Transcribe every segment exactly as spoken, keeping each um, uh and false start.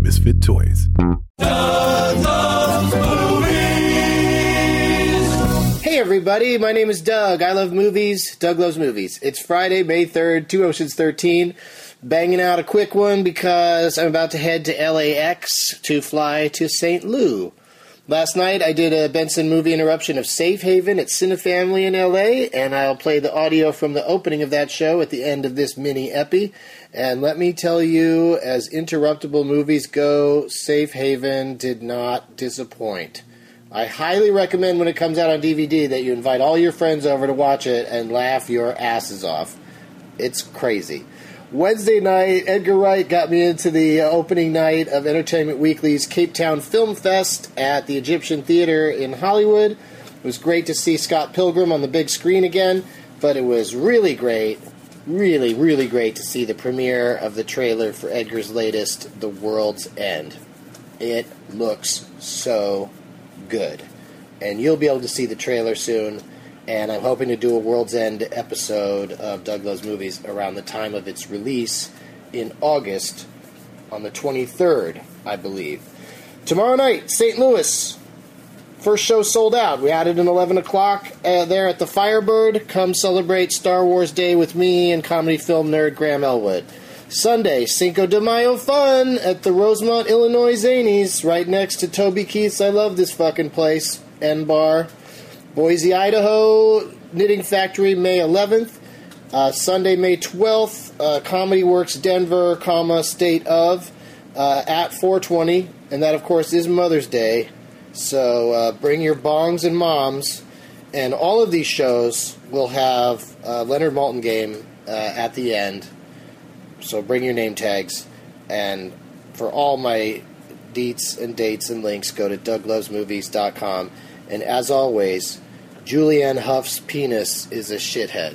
Misfit Toys. Hey everybody, my name is Doug. I love movies. Doug loves movies. It's Friday, May third, Two Oceans thirteen. Banging out a quick one because I'm about to head to L A X to fly to Saint Louis. Last night I did a Benson movie interruption of Safe Haven at Cinefamily in L A, and I'll play the audio from the opening of that show at the end of this mini epi. And let me tell you, as interruptible movies go, Safe Haven did not disappoint. I highly recommend when it comes out on D V D that you invite all your friends over to watch it and laugh your asses off. It's crazy. Wednesday night, Edgar Wright got me into the opening night of Entertainment Weekly's Cape Town Film Fest at the Egyptian Theater in Hollywood. It was great to see Scott Pilgrim on the big screen again, but it was really great, really, really great to see the premiere of the trailer for Edgar's latest, The World's End. It looks so good. And you'll be able to see the trailer soon. And I'm hoping to do a World's End episode of Doug Loves Movies around the time of its release in August on the twenty-third, I believe. Tomorrow night, Saint Louis. First show sold out. We had it at eleven o'clock uh, there at the Firebird. Come celebrate Star Wars Day with me and comedy film nerd Graham Elwood. Sunday, Cinco de Mayo fun at the Rosemont, Illinois Zanies, right next to Toby Keith's I Love This Fucking Place, N-Bar. Boise, Idaho, Knitting Factory, May eleventh. Uh, Sunday, May twelfth, uh, Comedy Works Denver, comma, State of, uh, at four twenty. And that, of course, is Mother's Day. So uh, bring your bongs and moms. And all of these shows will have uh, Leonard Maltin game uh, at the end. So bring your name tags. And for all my deets and dates and links, go to doug loves movies dot com. And as always, Julianne Hough's penis is a shithead.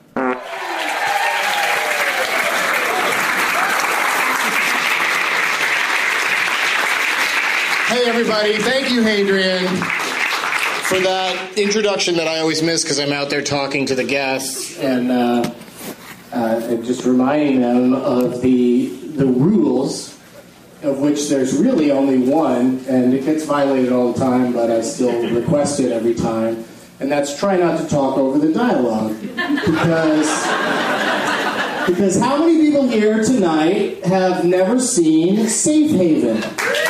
Hey everybody, thank you Hadrian for that introduction that I always miss because I'm out there talking to the guests and, uh, uh, and just reminding them of the the rules, of which there's really only one, and it gets violated all the time, but I still request it every time, and that's try not to talk over the dialogue. Because, because how many people here tonight have never seen Safe Haven?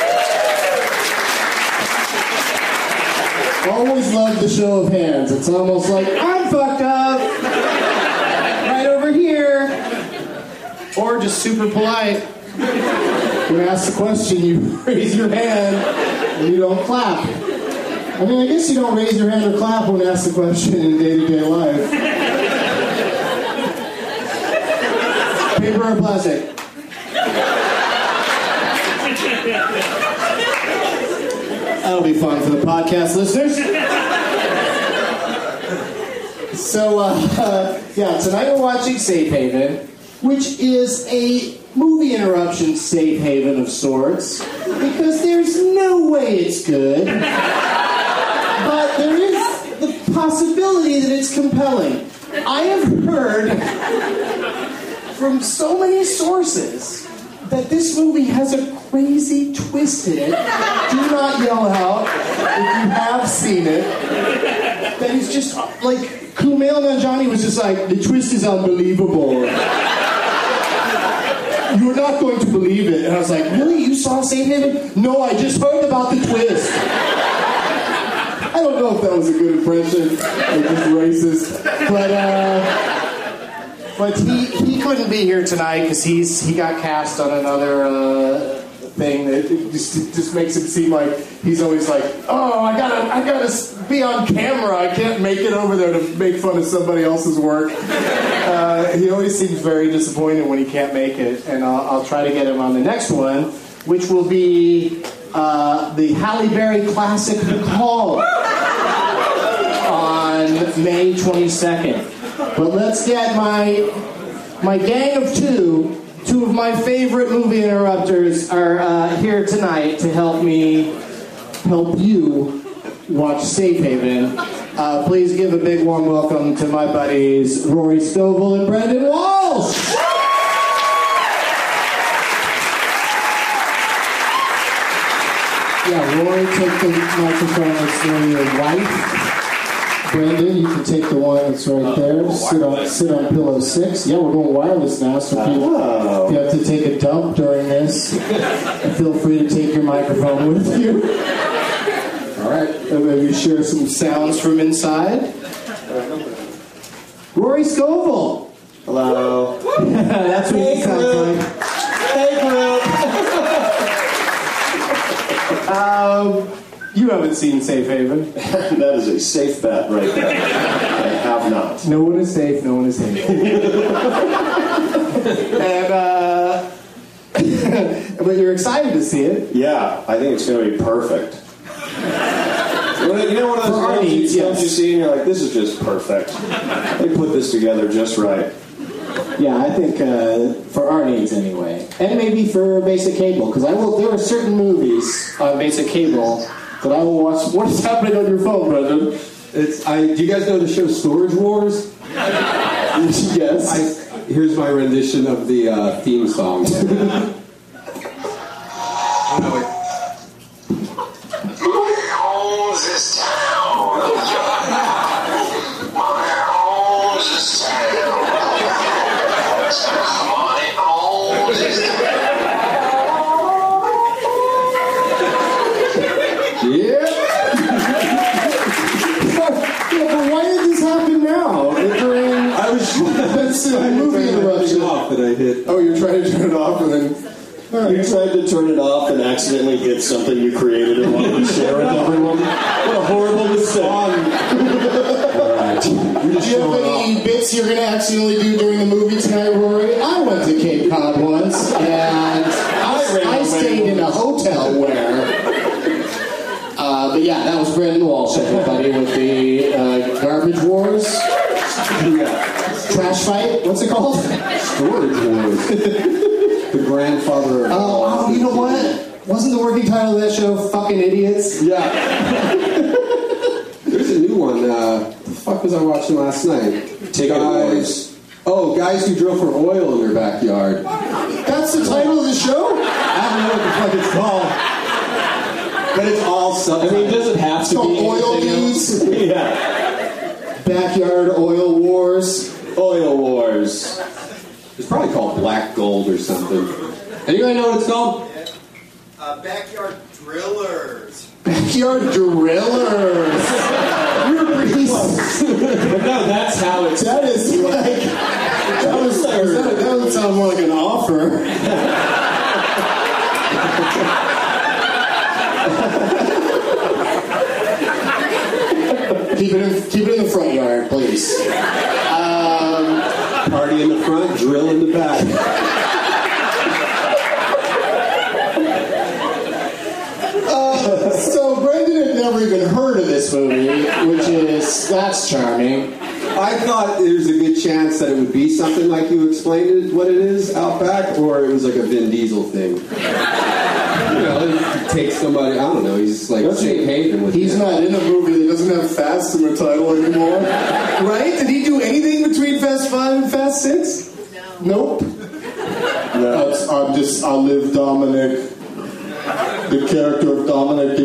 Always love the show of hands. It's almost like, I'm fucked up! Right over here! Or just super polite. When asked the question, you raise your hand and you don't clap. I mean, I guess you don't raise your hand or clap when asked the question in day-to-day life. Paper or plastic? That'll be fun for the podcast listeners. So, uh, uh, yeah, tonight we're watching Safe Haven, which is a movie interruption safe haven of sorts, because there's no way it's good, but there is the possibility that it's compelling. I have heard from so many sources that this movie has a crazy twist in it. Do not yell out if you have seen it. That is just like Kumail Nanjiani was just like, the twist is unbelievable. You're not going to believe it. And I was like, really? You saw Safe Haven? No, I just heard about the twist. I don't know if that was a good impression. Or just racist. But, uh... But he, he couldn't be here tonight because he's he got cast on another uh, thing that just, just makes him seem like he's always like, oh, I gotta I gotta be on camera. I can't make it over there to make fun of somebody else's work. Uh, he always seems very disappointed when he can't make it, and I'll, I'll try to get him on the next one, which will be uh, the Halle Berry classic The Call on May twenty-second. But let's get my my gang of two, two of my favorite movie interrupters are uh, here tonight to help me, help you watch Safe Haven. Uh, please give a big warm welcome to my buddies Rory Stovall and Brendan Walsh. Yeah, Rory, take the microphone that's near your wife. Brandon, you can take the one that's right there. Sit on, sit on pillow six. Yeah, we're going wireless now, so if you, Oh. if you have to take a dump during this, feel free to take your microphone with you. All right, and maybe share some sounds from inside. Rory Scovel. Hello. That's what he sounds like. Hey, group. Um, you haven't seen Safe Haven. That is a safe bet right there. I have not. No one is safe, no one is safe. and, uh, but you're excited to see it. Yeah, I think it's going to be perfect. You know one of those For our films you, needs, films yes. you see and you're like, this is just perfect. They put this together just right. Yeah, I think uh, for our needs anyway. And maybe for basic cable, because I will. There are certain movies on basic cable that I will watch. What is happening on your phone, Brendan? It's, I, do you guys know the show Storage Wars? Yes. I, here's my rendition of the uh, theme song. Oh, no, wait. Money owns this town. Money owns this town. Money owns this town. Yeah. Yeah, but why did this happen now? During I was that's a movie turning my interruption. thing off that I hit. Oh, you're trying to turn it off and then. You tried to turn it off and accidentally hit something you created and wanted to share with everyone. What a horrible mistake. Do you have any bits you're going to accidentally do during the movie tonight, Rory? I went to Cape Cod once, and I, I stayed in a hotel where... Uh, but yeah, that was Brandon Walsh, everybody, with the uh, Garbage Wars. Trash Fight? What's it called? Storage Wars. The grandfather of... Oh, oh, you know what? Wasn't the working title of that show Fucking Idiots? Yeah. There's a new one. Uh, what the fuck was I watching last night? Ticket Guys. Oh, guys who drill for oil in their backyard. That's the title of the show? I don't know what the fuck it's called. But it's all I subtitles. mean, does it have It's to called be Oil anything else? Dudes. Yeah. Backyard Oil Wars. Oil Wars. It's probably called Black Gold or something. Anybody know what it's called? Uh, backyard drillers. Backyard Drillers. You're pretty close. But no, that's how it's... That is like... That, was, that, that doesn't sound more like an offer. keep, it in, keep it in the front yard, please. Um, Party in the front, drill in the back. uh, so Brendan had never even heard of this movie, which is... That's charming. I thought there was a good chance that it would be something like you explained it, what it is, Outback, or it was like a Vin Diesel thing. You know, he takes somebody, I don't know, he's like Safe Haven with He's him. not in a movie that doesn't have Fast in the title anymore. Right? Did he do anything between Fast Five and Fast Six? No. Nope. No. That's, I'm just, I live Dominic. The character of Dominic,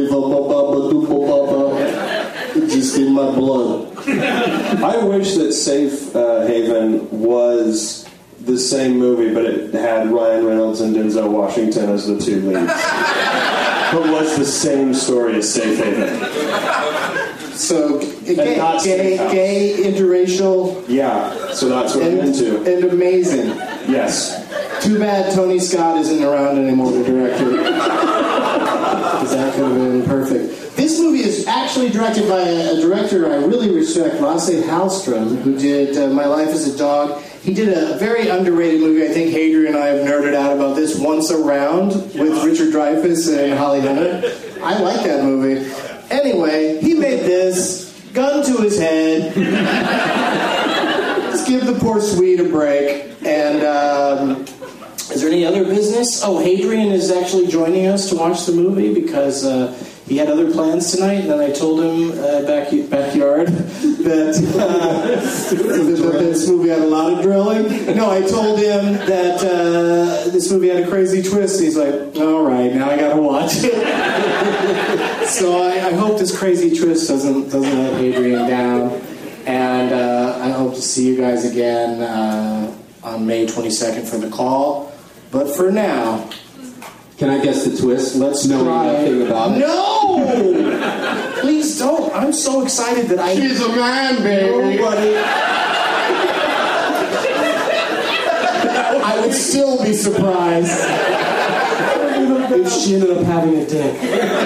it's just in my blood. I wish that Safe uh, Haven was the same movie, but it had Ryan Reynolds and Denzel Washington as the two leads. But was the same story as Safe Haven. So, gay, not gay, Steakhouse. gay, interracial, Yeah, so that's what and, I'm into. and amazing. Yes. Too bad Tony Scott isn't around anymore to direct it. Because that could have been perfect. This movie is actually directed by a, a director I really respect, Lasse Hallström, who did uh, My Life as a Dog. He did a very underrated movie. I think Hadrian and I have nerded out about this, Once Around, with Richard Dreyfuss and Holly Hunter. I like that movie. Anyway, he made this, gun to his head. Let's give the poor Swede a break. And um, is there any other business? Oh, Hadrian is actually joining us to watch the movie because uh, he had other plans tonight, and then I told him uh, back backyard that, uh, that this movie had a lot of drilling. No, I told him that uh, this movie had a crazy twist. He's like, all right, now I gotta watch it. So I, I hope this crazy twist doesn't doesn't let Adrian down, and uh, I hope to see you guys again uh, on May twenty-second for the call. But for now, can I guess the twist? Let's know try. nothing about it. No! Please don't. I'm so excited that I... She's a man, baby. Nobody... I would still be surprised if she ended up having a dick.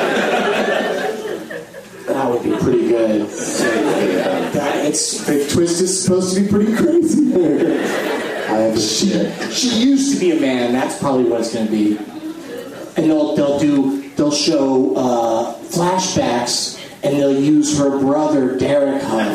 That would be pretty good. That, it's, the twist is supposed to be pretty crazy. I have a she, she used to be a man. That's probably what it's going to be. And they'll they'll do they'll show uh, flashbacks, and they'll use her brother Derek Huff.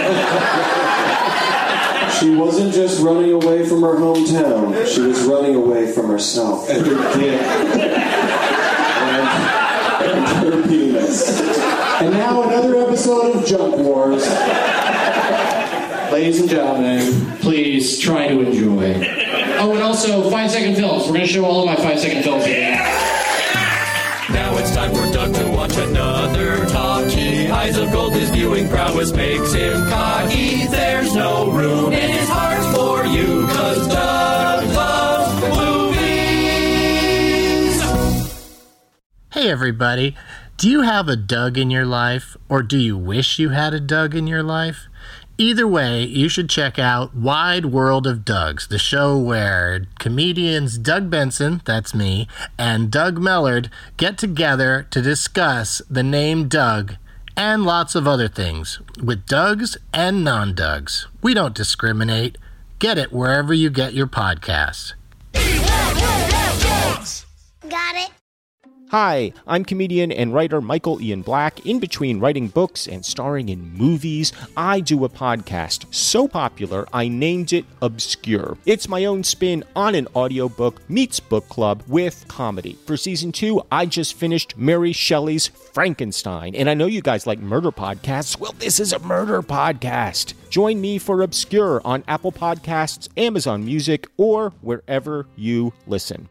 She wasn't just running away from her hometown. She was running away from herself and her dick and, and her penis. And now another episode of Junk Wars. Ladies and gentlemen, please try to enjoy. Oh, and also five-second films. We're going to show all of my five-second films again. Now it's time for Doug to watch another talkie. Eyes of gold, his viewing prowess makes him cocky. There's no room in his heart for you, cause Doug loves movies. Hey everybody, do you have a Doug in your life, or do you wish you had a Doug in your life? Either way, you should check out Wide World of Dougs, the show where comedians Doug Benson, that's me, and Doug Mellard get together to discuss the name Doug and lots of other things, with Dougs and non-Dougs. We don't discriminate. Get it wherever you get your podcasts. Got it. Hi, I'm comedian and writer Michael Ian Black. In between writing books and starring in movies, I do a podcast so popular I named it Obscure. It's my own spin on an audiobook meets book club with comedy. For season two, I just finished Mary Shelley's Frankenstein, and I know you guys like murder podcasts. Well, this is a murder podcast. Join me for Obscure on Apple Podcasts, Amazon Music, or wherever you listen.